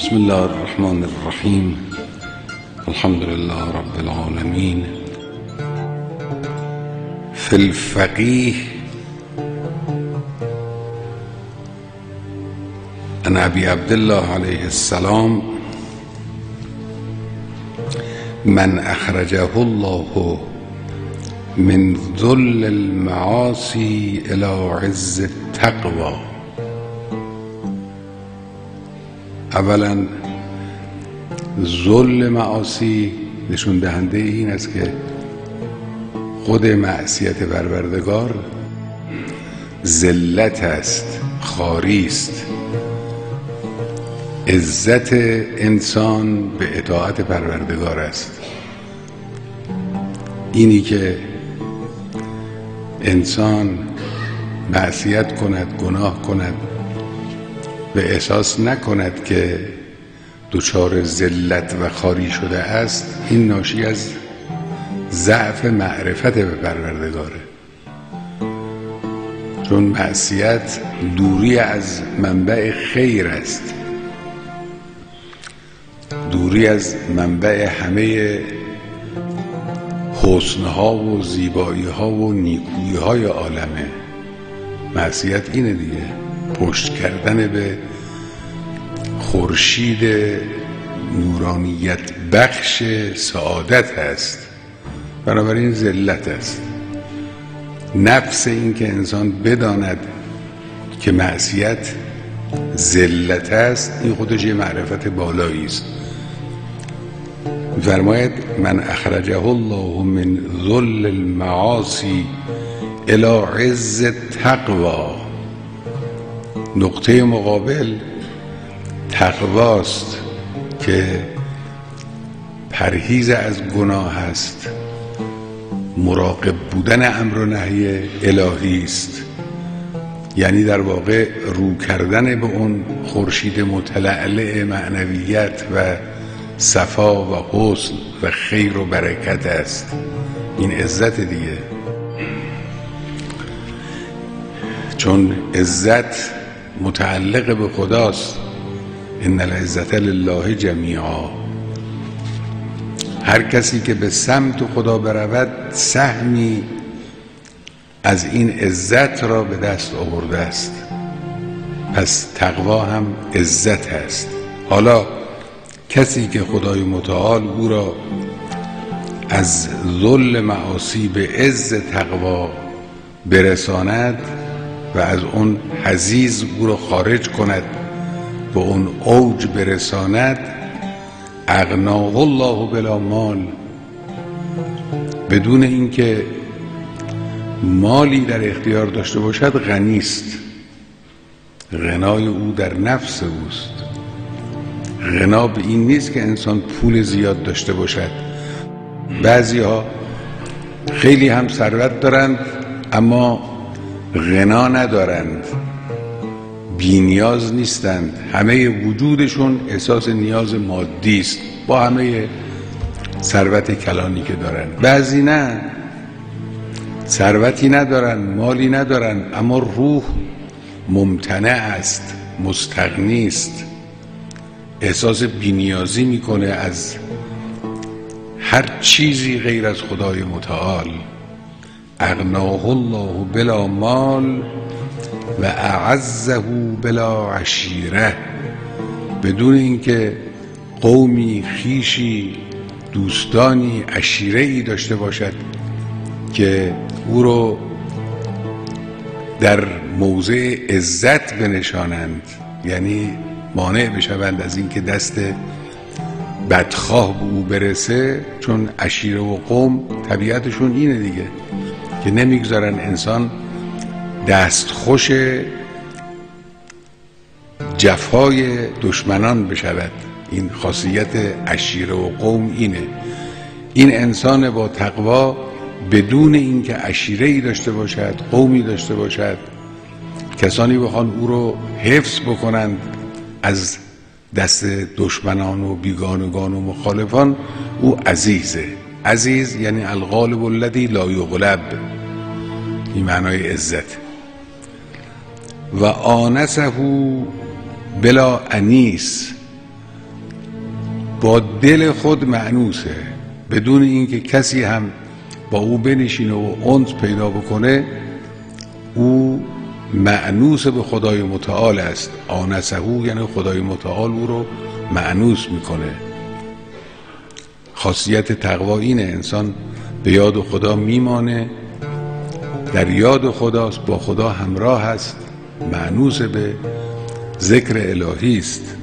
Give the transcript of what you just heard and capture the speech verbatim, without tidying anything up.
بسم الله الرحمن الرحیم. الحمد لله رب العالمین. فی الفقیه عن ابی عبدالله علیه السلام من اخرجه الله من ذل المعاصی الی عز التقوی. اولا ذل معاصی نشون دهنده این است که خود معصیت پروردگار ذلت است، خواری است. عزت انسان به اطاعت پروردگار است. اینی که انسان معصیت کند، گناه کند و احساس نکند که دچار ذلت و خواری شده است، این ناشی از ضعف معرفت به پروردگاره. چون معصیت دوری از منبع خیر است، دوری از منبع همه حسنها و زیباییها و نیکوییهای عالمه. معصیت اینه دیگه، پشت کردن به خورشید نورانیت بخش سعادت است، بنابراین ذلت است. نفس این که انسان بداند که معصیت ذلت است، این خودش یه معرفت بالایی است. فرماید من اخرجه الله من ذل المعاصی الی عز التقوی. نقطه مقابل تقواست که پرهیز از گناه است، مراقب بودن امر و نهی الهی است. یعنی در واقع رو کردن به اون خورشید متلألع معنویت و صفا و حسن و خیر و برکت است. این عزت دیگه، چون عزت متعلق به خداست. ان العزت لله جمیعا. هر کسی که به سمت خدا برود سهمی از این عزت را به دست آورده است. پس تقوا هم عزت است. حالا کسی که خدای متعال او را از ذل معاصی به عز تقوا برساند و از اون حضیض او را خارج کند، به اون اوج برساند، اغناه الله بلا مال، بدون اینکه مالی در اختیار داشته باشد غنی است. غنای او در نفس اوست. غنا به این نیست که انسان پول زیاد داشته باشد. بعضی ها خیلی هم ثروت دارند اما غنا ندارند، بی نیاز نیستند. همه وجودشون احساس نیاز مادی است با همه ثروت کلانی که دارند. بعضی نه، ثروتی ندارن، مالی ندارن، اما روح ممتنع است، مستغنی است، احساس بینیازی میکنه از هر چیزی غیر از خدای متعال. اغناه الله بلا مال و اعزه بلا عشیره. بدون اینکه قومی، خیشی، دوستانی، عشیره ای داشته باشد که او رو در موضع عزت بنشانند، یعنی مانع بشوند از اینکه دست بدخواه به او برسه. چون عشیره و قوم طبیعتشون اینه دیگه که نمیگذارن انسان دستخوش جفای دشمنان بشود. این خاصیت عشیره و قوم اینه. این انسان با تقوا بدون اینکه عشیره‌ای داشته باشد، قومی داشته باشد، کسانی بخوان او رو حفظ بکنند از دست دشمنان و بیگانگان و مخالفان، او عزیزه. عزیز یعنی الغالب الذی لا یغلب، این معنای عزت. و آنسه بلا انیس، با دل خود مأنوسه، بدون اینکه کسی هم با او بنشینه و انس پیدا بکنه. او مأنوس به خدای متعال است. آنسهو یعنی خدای متعال او رو مأنوس میکنه. خاصیت تقوا اینه، انسان به یاد خدا میمانه، در یاد خداست، با خدا همراه است، مأنوس به ذکر الهی است.